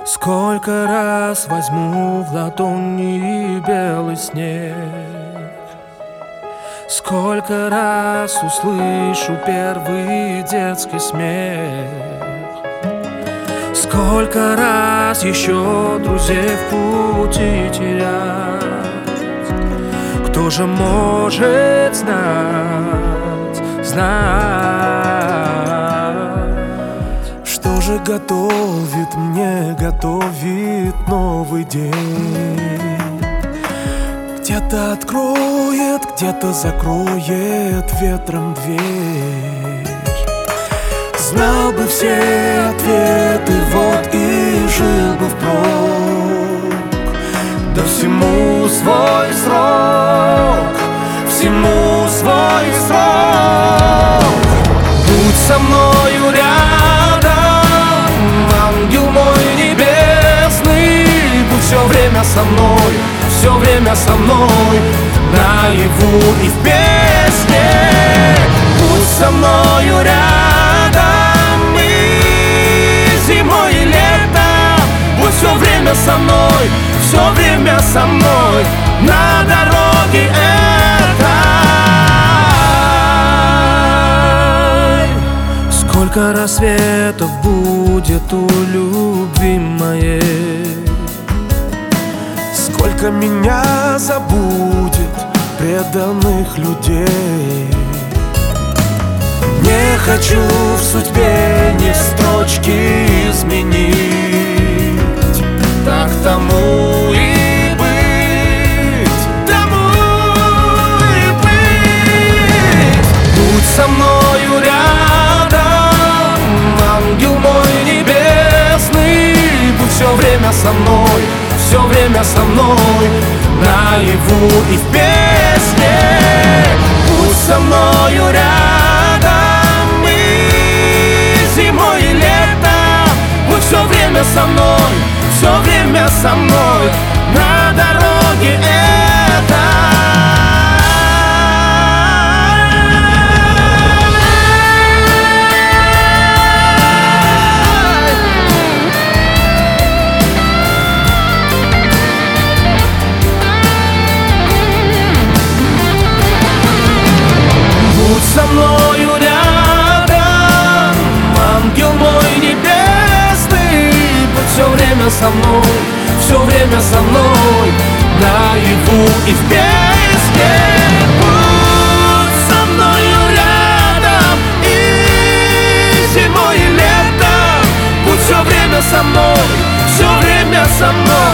Сколько раз возьму в ладони белый снег, сколько раз услышу первый детский смех, сколько раз еще друзей в пути терять. Кто же может знать, что же готовит мне, готовит новый день? Где-то откроет, где-то закроет ветром дверь. Знал бы все ответы, вот и жил бы впрок. Да всему свой срок, всему свой срок. Будь со мною рядом, ангел мой небесный. Будь все время со мной, все время со мной, наяву и в песне. Будь со мною рядом и зимой, и летом. Будь все время со мной, все время со мной на дороге этой. Сколько рассветов будет у любви моей, сколько меня забудет преданных людей. Не хочу в судьбе ни строчки изменить, так тому и быть, тому и быть. Будь со мною рядом, ангел мой небесный. Будь все время со мной, все время со мной, наяву и в песне. Будь со мною рядом и зимой, и летом. Будь все время со мной, все время со мной на дороге этой. Будь со мною рядом, ангел мой небесный. Будь все время со мной, все время со мной, наяву и в песне. Будь со мною рядом и зимой, и летом. Будь все время со мной, все время со мной.